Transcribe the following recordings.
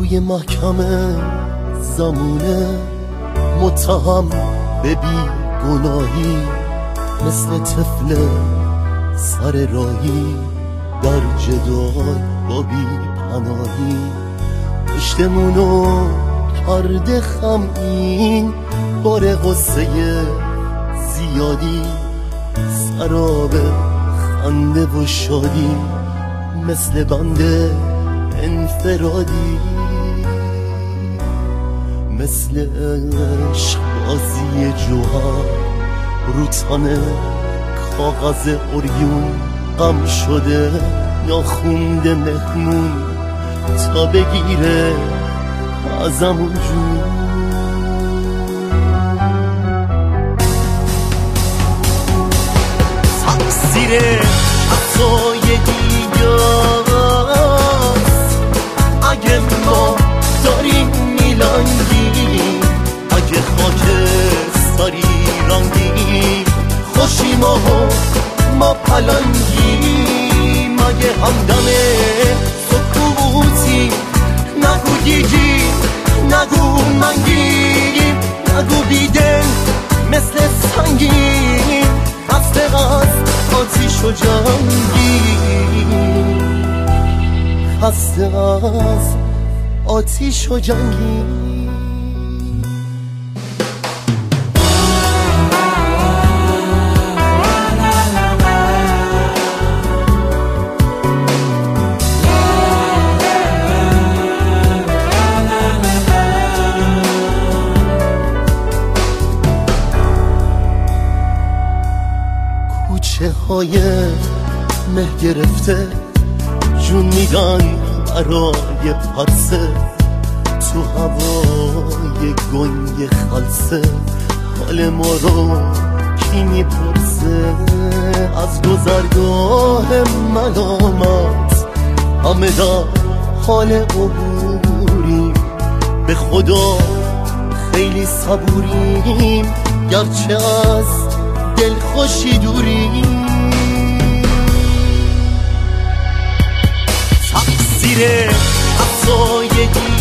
توی محکمه زمونه متهم به بیگناهی، مثل طفل سر راهی در جدال با بی پناهی. پشتمونو کرده خمین بار غصه زیادی، سراب خنده و شادی مثل بنده انفرادی، مثل عشق بازی جوهر رو تن کاغذ اوریون غم شده ناخونده مهمون تا بگیره ازمون جون. تقصیر کسای دیگرست اگه ما داریم میلنگیم، اگه خاکستری رنگیم خوشیم و ما پلنگیم، اگه همدم سکوتی نگو گیجیم نگو منگیم، نگو بیدن مثل سنگیم، خسته از آتیش و جنگیم، خسته از آتیش و جنگیم. کوچه های مه گرفته جون میدن برای پرسه، تو هوای گنگ خلصه حال ما رو کی میپرسه؟ از گذرگاه ملامت همه در حال عبوریم، به خدا خیلی صبوریم گرچه از دل خوشی دوریم. تقصیر کسای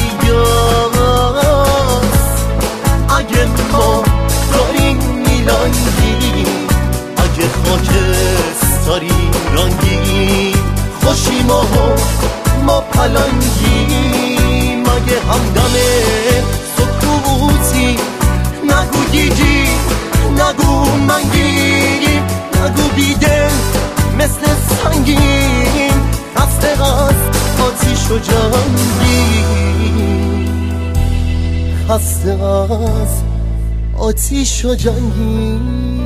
دیگرست اگه ما داریم میلنگیم، اگه خاکستری رنگیم خوشیم و ما پلنگیم، اگه همدم سکوتی نگو گیجیم نگو منگیم، نگو بیدن مثل سنگیم، خسته از آتیش و جنگیم، خسته از آتیش و جنگیم.